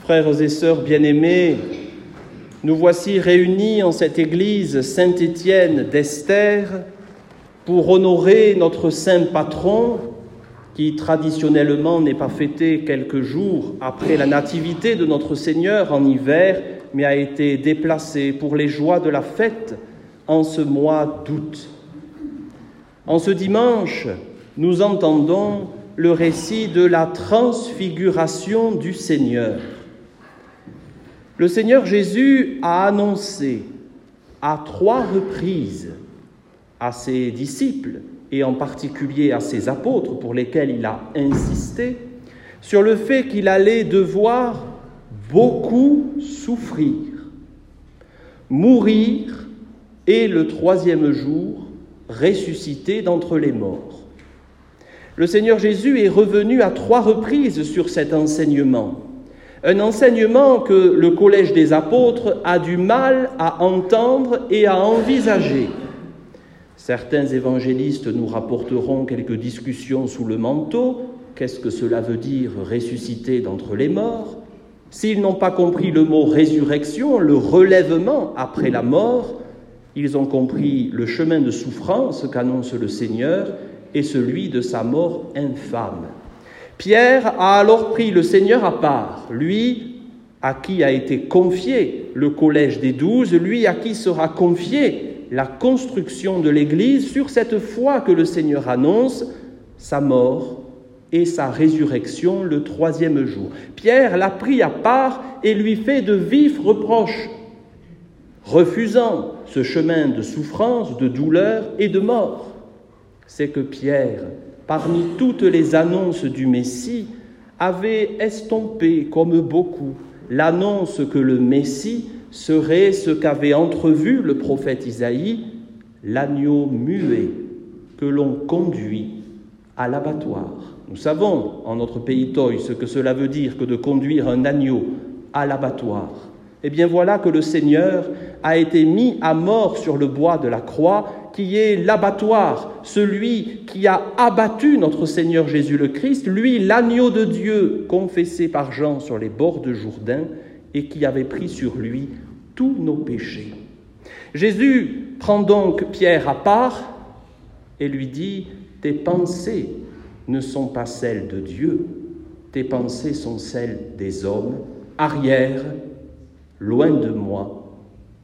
Frères et sœurs bien-aimés, nous voici réunis en cette église Saint-Étienne d'Esther pour honorer notre saint patron qui traditionnellement n'est pas fêté quelques jours après la nativité de notre Seigneur en hiver, mais a été déplacé pour les joies de la fête en ce mois d'août. En ce dimanche, nous entendons le récit de la transfiguration du Seigneur. Le Seigneur Jésus a annoncé à 3 reprises à ses disciples, et en particulier à ses apôtres pour lesquels il a insisté, sur le fait qu'il allait devoir beaucoup souffrir, mourir et le 3e jour ressusciter d'entre les morts. Le Seigneur Jésus est revenu à 3 reprises sur cet enseignement. Un enseignement que le collège des apôtres a du mal à entendre et à envisager. Certains évangélistes nous rapporteront quelques discussions sous le manteau. Qu'est-ce que cela veut dire, ressusciter d'entre les morts? S'ils n'ont pas compris le mot résurrection, le relèvement après la mort, ils ont compris le chemin de souffrance qu'annonce le Seigneur et celui de sa mort infâme. Pierre a alors pris le Seigneur à part, lui à qui a été confié le collège des 12, lui à qui sera confié la construction de l'Église sur cette foi que le Seigneur annonce, sa mort et sa résurrection le 3e jour. Pierre l'a pris à part et lui fait de vifs reproches, refusant ce chemin de souffrance, de douleur et de mort. C'est que Pierre, parmi toutes les annonces du Messie, avait estompé, comme beaucoup, l'annonce que le Messie serait ce qu'avait entrevu le prophète Isaïe, l'agneau muet que l'on conduit à l'abattoir. Nous savons, en notre pays Toy, ce que cela veut dire que de conduire un agneau à l'abattoir. Eh bien voilà que le Seigneur a été mis à mort sur le bois de la croix, qui est l'abattoir, celui qui a abattu notre Seigneur Jésus le Christ, lui l'agneau de Dieu confessé par Jean sur les bords de Jourdain et qui avait pris sur lui tous nos péchés. Jésus prend donc Pierre à part et lui dit « Tes pensées ne sont pas celles de Dieu, tes pensées sont celles des hommes, arrière, loin de moi, Satan. »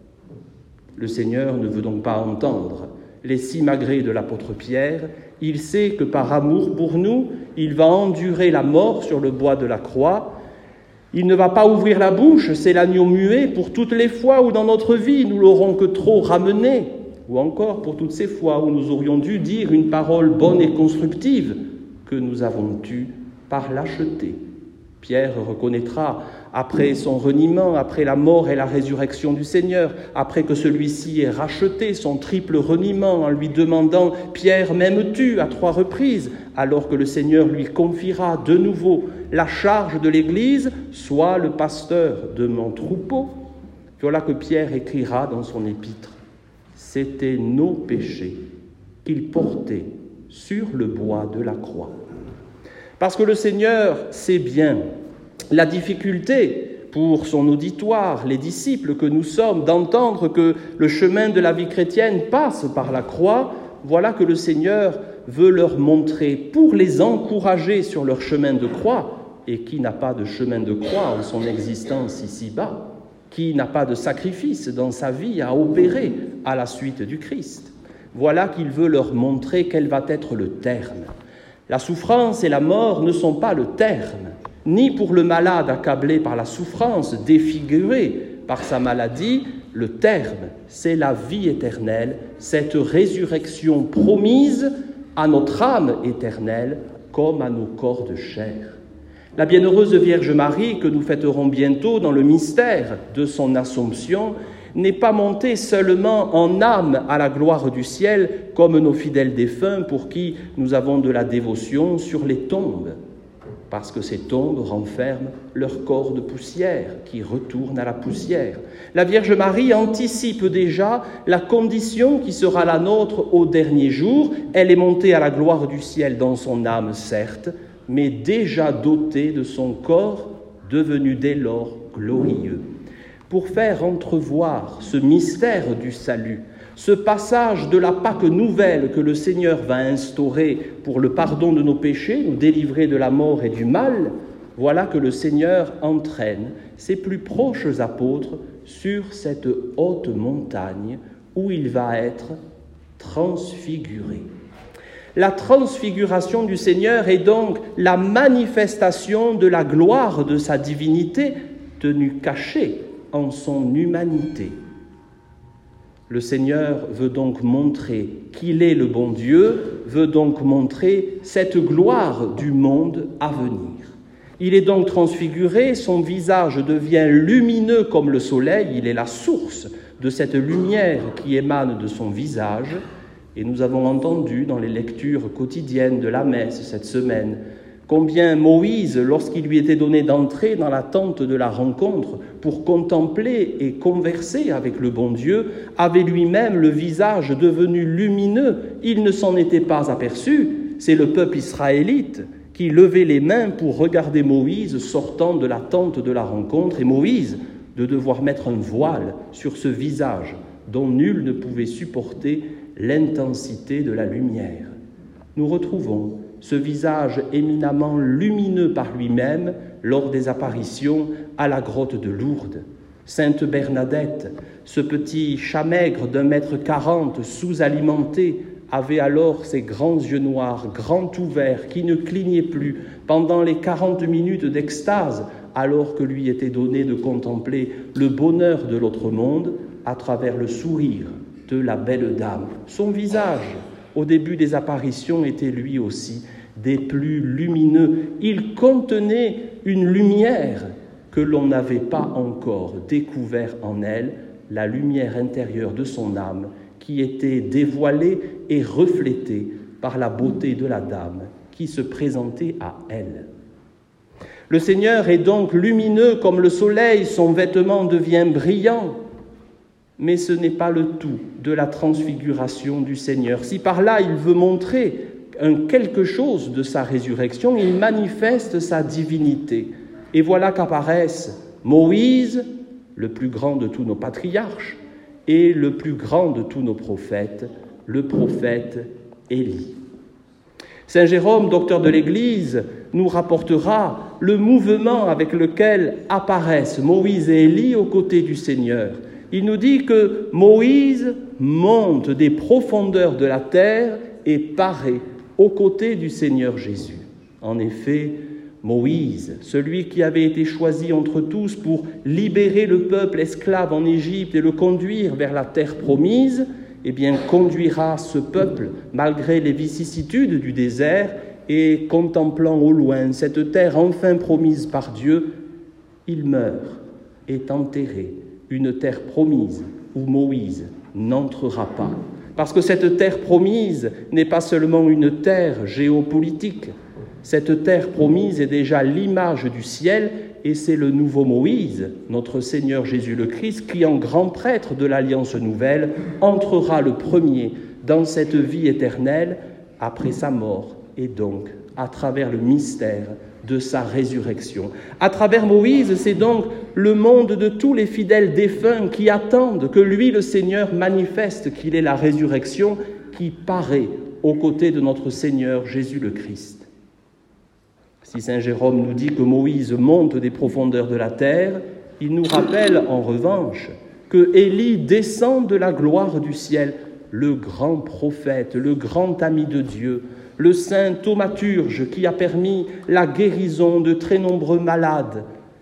Le Seigneur ne veut donc pas entendre les simagrées de l'apôtre Pierre. Il sait que par amour pour nous, il va endurer la mort sur le bois de la croix. Il ne va pas ouvrir la bouche, c'est l'agneau muet pour toutes les fois où dans notre vie nous l'aurons que trop ramené, ou encore pour toutes ces fois où nous aurions dû dire une parole bonne et constructive que nous avons eue par lâcheté. Pierre reconnaîtra, après son reniement, après la mort et la résurrection du Seigneur, après que celui-ci ait racheté son triple reniement en lui demandant « Pierre, m'aimes-tu » à 3 reprises, alors que le Seigneur lui confiera de nouveau la charge de l'Église, « Sois le pasteur de mon troupeau ». Voilà que Pierre écrira dans son épître « C'étaient nos péchés qu'il portait sur le bois de la croix ». Parce que le Seigneur sait bien la difficulté pour son auditoire, les disciples que nous sommes, d'entendre que le chemin de la vie chrétienne passe par la croix. Voilà que le Seigneur veut leur montrer, pour les encourager sur leur chemin de croix, et qui n'a pas de chemin de croix en son existence ici-bas, qui n'a pas de sacrifice dans sa vie à opérer à la suite du Christ. Voilà qu'il veut leur montrer quel va être le terme. La souffrance et la mort ne sont pas le terme, ni pour le malade accablé par la souffrance, défiguré par sa maladie. Le terme, c'est la vie éternelle, cette résurrection promise à notre âme éternelle comme à nos corps de chair. La bienheureuse Vierge Marie, que nous fêterons bientôt dans le mystère de son Assomption, n'est pas montée seulement en âme à la gloire du ciel, comme nos fidèles défunts pour qui nous avons de la dévotion sur les tombes, parce que ces tombes renferment leur corps de poussière qui retourne à la poussière. La Vierge Marie anticipe déjà la condition qui sera la nôtre au dernier jour. Elle est montée à la gloire du ciel dans son âme, certes, mais déjà dotée de son corps devenu dès lors glorieux. Pour faire entrevoir ce mystère du salut, ce passage de la Pâque nouvelle que le Seigneur va instaurer pour le pardon de nos péchés, nous délivrer de la mort et du mal, voilà que le Seigneur entraîne ses plus proches apôtres sur cette haute montagne où il va être transfiguré. La transfiguration du Seigneur est donc la manifestation de la gloire de sa divinité tenue cachée en son humanité. Le Seigneur veut donc montrer qu'il est le bon Dieu, veut donc montrer cette gloire du monde à venir. Il est donc transfiguré, son visage devient lumineux comme le soleil, il est la source de cette lumière qui émane de son visage. Et nous avons entendu dans les lectures quotidiennes de la messe cette semaine combien Moïse, lorsqu'il lui était donné d'entrer dans la tente de la rencontre pour contempler et converser avec le bon Dieu, avait lui-même le visage devenu lumineux. Il ne s'en était pas aperçu. C'est le peuple israélite qui levait les mains pour regarder Moïse sortant de la tente de la rencontre, et Moïse de devoir mettre un voile sur ce visage dont nul ne pouvait supporter l'intensité de la lumière. Nous retrouvons ce visage éminemment lumineux par lui-même lors des apparitions à la grotte de Lourdes. Sainte Bernadette, ce petit chat maigre d'1,40 m sous-alimenté, avait alors ses grands yeux noirs, grands ouverts, qui ne clignaient plus pendant les 40 minutes d'extase, alors que lui était donné de contempler le bonheur de l'autre monde à travers le sourire de la belle dame. Son visage, au début des apparitions, était lui aussi des plus lumineux. Il contenait une lumière que l'on n'avait pas encore découvert en elle, la lumière intérieure de son âme, qui était dévoilée et reflétée par la beauté de la dame qui se présentait à elle. Le Seigneur est donc lumineux comme le soleil, son vêtement devient brillant. Mais ce n'est pas le tout de la transfiguration du Seigneur. Si par là il veut montrer quelque chose de sa résurrection, il manifeste sa divinité. Et voilà qu'apparaissent Moïse, le plus grand de tous nos patriarches, et le plus grand de tous nos prophètes, le prophète Élie. Saint Jérôme, docteur de l'Église, nous rapportera le mouvement avec lequel apparaissent Moïse et Élie aux côtés du Seigneur. Il nous dit que Moïse monte des profondeurs de la terre et paraît aux côtés du Seigneur Jésus. En effet, Moïse, celui qui avait été choisi entre tous pour libérer le peuple esclave en Égypte et le conduire vers la terre promise, conduira ce peuple malgré les vicissitudes du désert et contemplant au loin cette terre enfin promise par Dieu, il meurt, est enterré, une terre promise où Moïse n'entrera pas. Parce que cette terre promise n'est pas seulement une terre géopolitique. Cette terre promise est déjà l'image du ciel et c'est le nouveau Moïse, notre Seigneur Jésus le Christ, qui en grand prêtre de l'Alliance nouvelle entrera le premier dans cette vie éternelle après sa mort et donc à travers le mystère de sa résurrection. À travers Moïse, c'est donc le monde de tous les fidèles défunts qui attendent que lui, le Seigneur, manifeste qu'il est la résurrection qui paraît aux côtés de notre Seigneur Jésus le Christ. Si saint Jérôme nous dit que Moïse monte des profondeurs de la terre, il nous rappelle en revanche que Élie descend de la gloire du ciel, le grand prophète, le grand ami de Dieu, le saint thaumaturge qui a permis la guérison de très nombreux malades.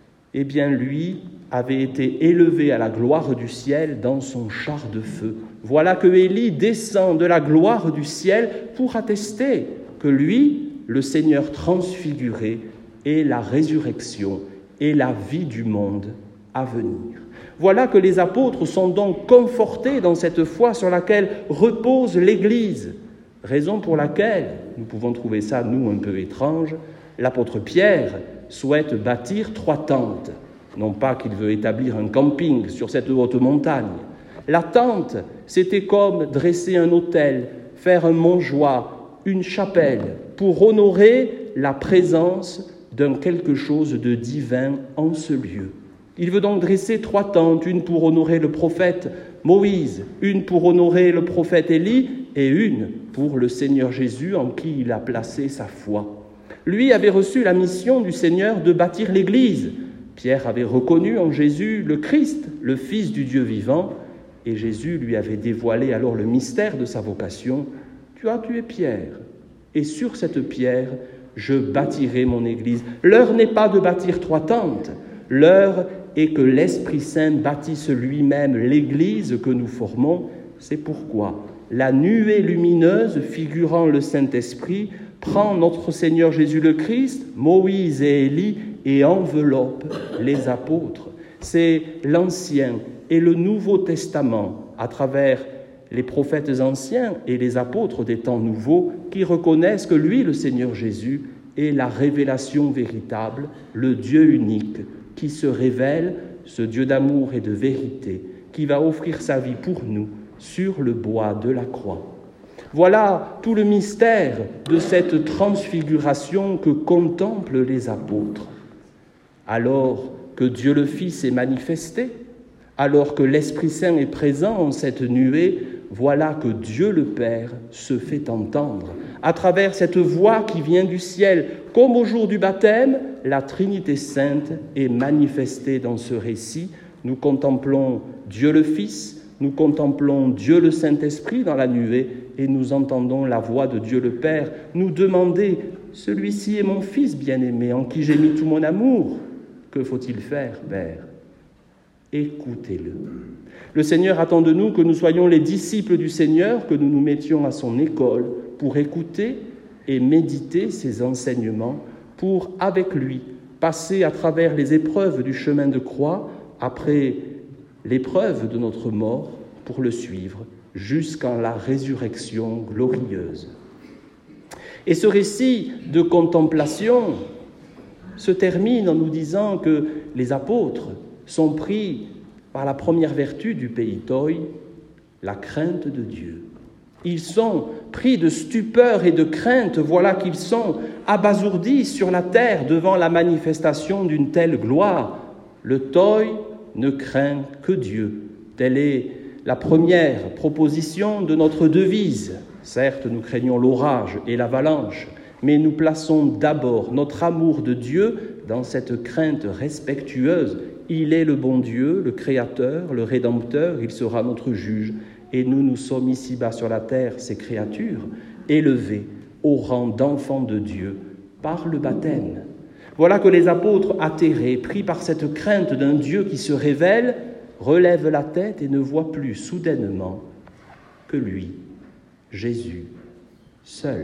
Lui avait été élevé à la gloire du ciel dans son char de feu. Voilà que Élie descend de la gloire du ciel pour attester que lui, le Seigneur transfiguré, est la résurrection et la vie du monde à venir. Voilà que les apôtres sont donc confortés dans cette foi sur laquelle repose l'Église, raison pour laquelle, nous pouvons trouver ça, nous, un peu étrange, l'apôtre Pierre souhaite bâtir 3 tentes. Non pas qu'il veut établir un camping sur cette haute montagne. La tente, c'était comme dresser un autel, faire un montjoie, une chapelle, pour honorer la présence d'un quelque chose de divin en ce lieu. Il veut donc dresser 3 tentes, une pour honorer le prophète Moïse, une pour honorer le prophète Élie et une pour le Seigneur Jésus en qui il a placé sa foi. Lui avait reçu la mission du Seigneur de bâtir l'Église. Pierre avait reconnu en Jésus le Christ, le Fils du Dieu vivant, et Jésus lui avait dévoilé alors le mystère de sa vocation. Tu es Pierre, et sur cette pierre, je bâtirai mon Église. L'heure n'est pas de bâtir 3 tentes, l'heure est que l'Esprit Saint bâtisse lui-même l'Église que nous formons. C'est pourquoi la nuée lumineuse figurant le Saint-Esprit prend notre Seigneur Jésus le Christ, Moïse et Élie, et enveloppe les apôtres. C'est l'Ancien et le Nouveau Testament, à travers les prophètes anciens et les apôtres des temps nouveaux, qui reconnaissent que lui, le Seigneur Jésus, est la révélation véritable, le Dieu unique, qui se révèle, ce Dieu d'amour et de vérité, qui va offrir sa vie pour nous sur le bois de la croix. Voilà tout le mystère de cette transfiguration que contemplent les apôtres. Alors que Dieu le Fils est manifesté, alors que l'Esprit Saint est présent en cette nuée, voilà que Dieu le Père se fait entendre. À travers cette voix qui vient du ciel, comme au jour du baptême, la Trinité Sainte est manifestée dans ce récit. Nous contemplons Dieu le Fils, nous contemplons Dieu le Saint-Esprit dans la nuée et nous entendons la voix de Dieu le Père nous demander « Celui-ci est mon Fils bien-aimé, en qui j'ai mis tout mon amour. Que faut-il faire, Père ?» Écoutez-le. Le Seigneur attend de nous que nous soyons les disciples du Seigneur, que nous nous mettions à son école pour écouter et méditer ses enseignements, pour, avec lui, passer à travers les épreuves du chemin de croix, après l'épreuve de notre mort, pour le suivre jusqu'en la résurrection glorieuse. Et ce récit de contemplation se termine en nous disant que les apôtres sont pris par la première vertu du peitoi, la crainte de Dieu. Ils sont pris de stupeur et de crainte, voilà qu'ils sont abasourdis sur la terre devant la manifestation d'une telle gloire. Le toi ne craint que Dieu. Telle est la première proposition de notre devise. Certes, nous craignons l'orage et l'avalanche, mais nous plaçons d'abord notre amour de Dieu dans cette crainte respectueuse. Il est le bon Dieu, le Créateur, le Rédempteur, il sera notre juge. Et nous sommes ici-bas sur la terre, ces créatures, élevées au rang d'enfants de Dieu par le baptême. Voilà que les apôtres, atterrés, pris par cette crainte d'un Dieu qui se révèle, relèvent la tête et ne voient plus soudainement que lui, Jésus, seul.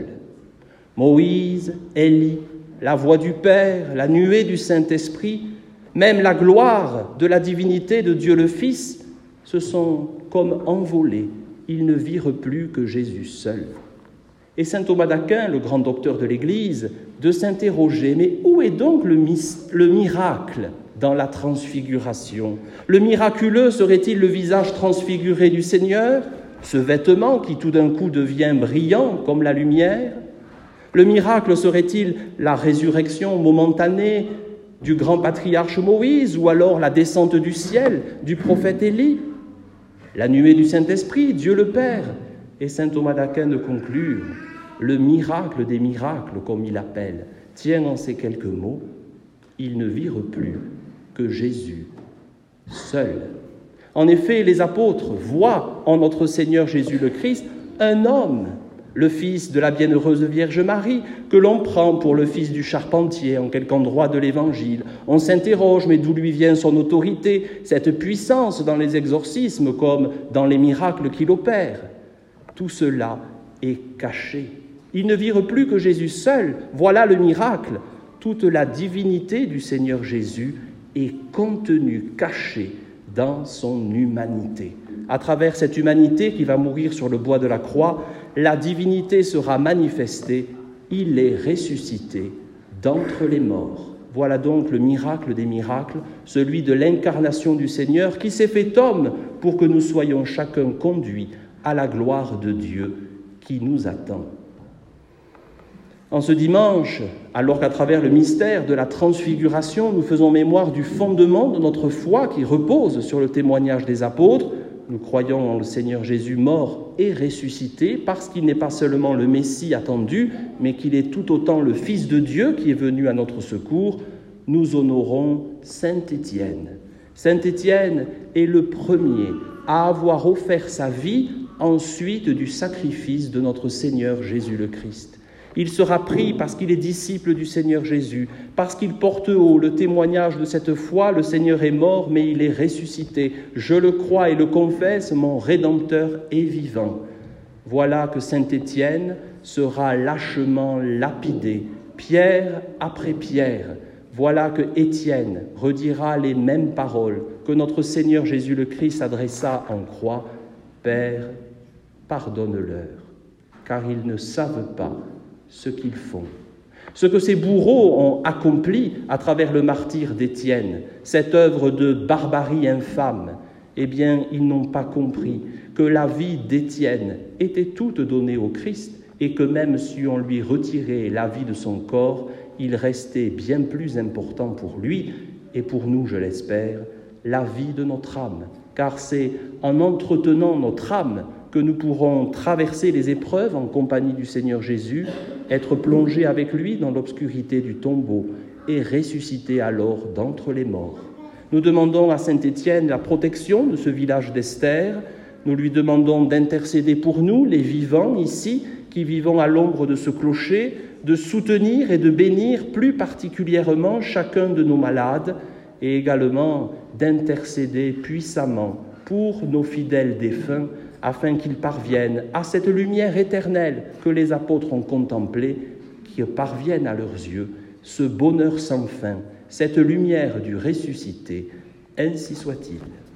Moïse, Élie, la voix du Père, la nuée du Saint-Esprit, même la gloire de la divinité de Dieu le Fils, se sont comme envolés. Ils ne virent plus que Jésus seul. Et saint Thomas d'Aquin, le grand docteur de l'Église, de s'interroger, mais où est donc le miracle dans la transfiguration? Le miraculeux serait-il le visage transfiguré du Seigneur, ce vêtement qui tout d'un coup devient brillant comme la lumière? Le miracle serait-il la résurrection momentanée du grand patriarche Moïse ou alors la descente du ciel du prophète Élie? La nuée du Saint-Esprit, Dieu le Père. Et saint Thomas d'Aquin de conclure, le miracle des miracles, comme il appelle, tient en ces quelques mots, ils ne virent plus que Jésus seul. En effet, les apôtres voient en notre Seigneur Jésus le Christ un homme, le fils de la bienheureuse Vierge Marie, que l'on prend pour le fils du charpentier en quelque endroit de l'Évangile. On s'interroge, mais d'où lui vient son autorité, cette puissance dans les exorcismes comme dans les miracles qu'il opère? Tout cela est caché. Ils ne virent plus que Jésus seul. Voilà le miracle. Toute la divinité du Seigneur Jésus est contenue, cachée dans son humanité. À travers cette humanité qui va mourir sur le bois de la croix, la divinité sera manifestée. Il est ressuscité d'entre les morts. Voilà donc le miracle des miracles, celui de l'incarnation du Seigneur qui s'est fait homme pour que nous soyons chacun conduits à la gloire de Dieu qui nous attend. En ce dimanche, alors qu'à travers le mystère de la transfiguration, nous faisons mémoire du fondement de notre foi qui repose sur le témoignage des apôtres, nous croyons en le Seigneur Jésus mort et ressuscité parce qu'il n'est pas seulement le Messie attendu, mais qu'il est tout autant le Fils de Dieu qui est venu à notre secours. Nous honorons Saint Étienne. Saint Étienne est le premier à avoir offert sa vie ensuite du sacrifice de notre Seigneur Jésus le Christ. Il sera pris parce qu'il est disciple du Seigneur Jésus, parce qu'il porte haut le témoignage de cette foi, le Seigneur est mort, mais il est ressuscité. Je le crois et le confesse, mon Rédempteur est vivant. Voilà que Saint Étienne sera lâchement lapidé, pierre après pierre. Voilà que Étienne redira les mêmes paroles que notre Seigneur Jésus le Christ adressa en croix. Père, pardonne-leur, car ils ne savent pas ce qu'ils font. Ce que ces bourreaux ont accompli à travers le martyre d'Étienne, cette œuvre de barbarie infâme, eh bien, ils n'ont pas compris que la vie d'Étienne était toute donnée au Christ et que même si on lui retirait la vie de son corps, il restait bien plus important pour lui et pour nous, je l'espère, la vie de notre âme. Car c'est en entretenant notre âme que nous pourrons traverser les épreuves en compagnie du Seigneur Jésus, être plongés avec lui dans l'obscurité du tombeau et ressusciter alors d'entre les morts. Nous demandons à Saint Étienne la protection de ce village d'Esther. Nous lui demandons d'intercéder pour nous, les vivants ici, qui vivons à l'ombre de ce clocher, de soutenir et de bénir plus particulièrement chacun de nos malades et également d'intercéder puissamment pour nos fidèles défunts afin qu'ils parviennent à cette lumière éternelle que les apôtres ont contemplée, qui parviennent à leurs yeux, ce bonheur sans fin, cette lumière du ressuscité. Ainsi soit-il.